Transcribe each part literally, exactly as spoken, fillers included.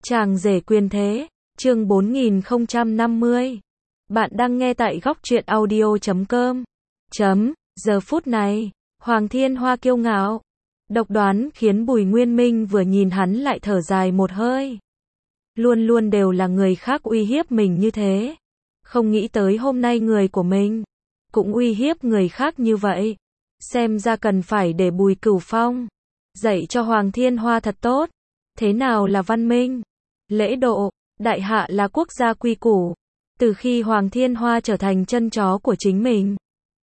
Chàng rể quyền thế, chương bốn nghìn không trăm năm mươi. Bạn đang nghe tại góc truyện audio chấm com. Chấm, giờ phút này, Hoàng Thiên Hoa kiêu ngạo, độc đoán khiến Bùi Nguyên Minh vừa nhìn hắn lại thở dài một hơi. Luôn luôn đều là người khác uy hiếp mình như thế. Không nghĩ tới hôm nay người của mình cũng uy hiếp người khác như vậy. Xem ra cần phải để Bùi Cửu Phong dạy cho Hoàng Thiên Hoa thật tốt. Thế nào là văn minh? Lễ độ, đại hạ là quốc gia quy củ. Từ khi Hoàng Thiên Hoa trở thành chân chó của chính mình,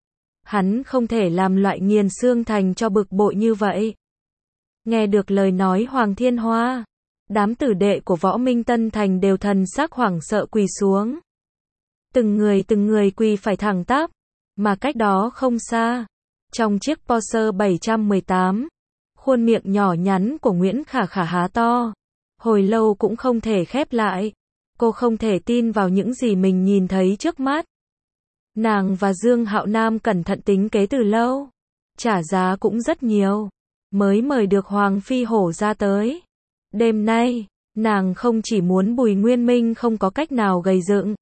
hắn không thể làm loại nghiền xương thành cho bực bội như vậy. Nghe được lời nói Hoàng Thiên Hoa, đám tử đệ của Võ Minh Tân Thành đều thần sắc hoảng sợ quỳ xuống. Từng người từng người quỳ phải thẳng tắp, mà cách đó không xa, trong chiếc Porsche bảy trăm mười tám, khuôn miệng nhỏ nhắn của Nguyễn Khả Khả há to, hồi lâu cũng không thể khép lại. Cô không thể tin vào những gì mình nhìn thấy trước mắt. Nàng và Dương Hạo Nam cẩn thận tính kế từ lâu, trả giá cũng rất nhiều, mới mời được Hoàng Phi Hổ ra tới. Đêm nay, nàng không chỉ muốn Bùi Nguyên Minh không có cách nào gầy dựng,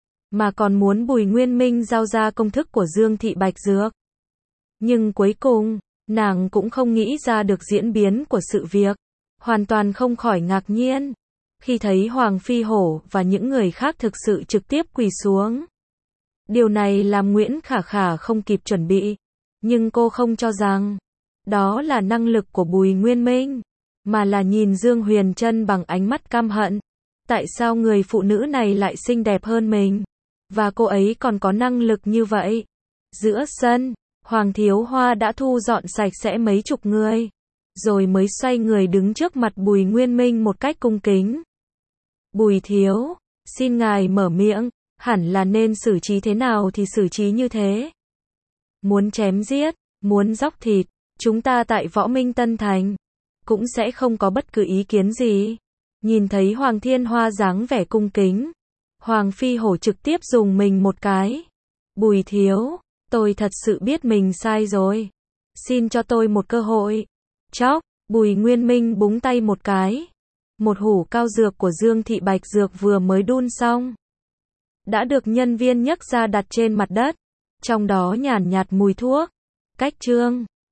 mà còn muốn Bùi Nguyên Minh giao ra công thức của Dương Thị Bạch Dược. Nhưng cuối cùng, nàng cũng không nghĩ ra được diễn biến của sự việc, hoàn toàn không khỏi ngạc nhiên khi thấy Hoàng Phi Hổ và những người khác thực sự trực tiếp quỳ xuống. Điều này làm Nguyễn Khả Khả không kịp chuẩn bị, nhưng cô không cho rằng đó là năng lực của Bùi Nguyên Minh, mà là nhìn Dương Huyền Trân bằng ánh mắt căm hận. Tại sao người phụ nữ này lại xinh đẹp hơn mình, và cô ấy còn có năng lực như vậy? Giữa sân, Hoàng Thiếu Hoa đã thu dọn sạch sẽ mấy chục người, rồi mới xoay người đứng trước mặt Bùi Nguyên Minh một cách cung kính. Bùi thiếu, xin ngài mở miệng, hẳn là nên xử trí thế nào thì xử trí như thế. Muốn chém giết, muốn dóc thịt, chúng ta tại Võ Minh Tân Thành cũng sẽ không có bất cứ ý kiến gì. Nhìn thấy Hoàng Thiên Hoa dáng vẻ cung kính, Hoàng Phi Hổ trực tiếp dùng mình một cái. Bùi thiếu, tôi thật sự biết mình sai rồi, xin cho tôi một cơ hội. Chóc, Bùi Nguyên Minh búng tay một cái. Một hũ cao dược của Dương Thị Bạch Dược vừa mới đun xong, đã được nhân viên nhấc ra đặt trên mặt đất, trong đó nhàn nhạt mùi thuốc. Cách chương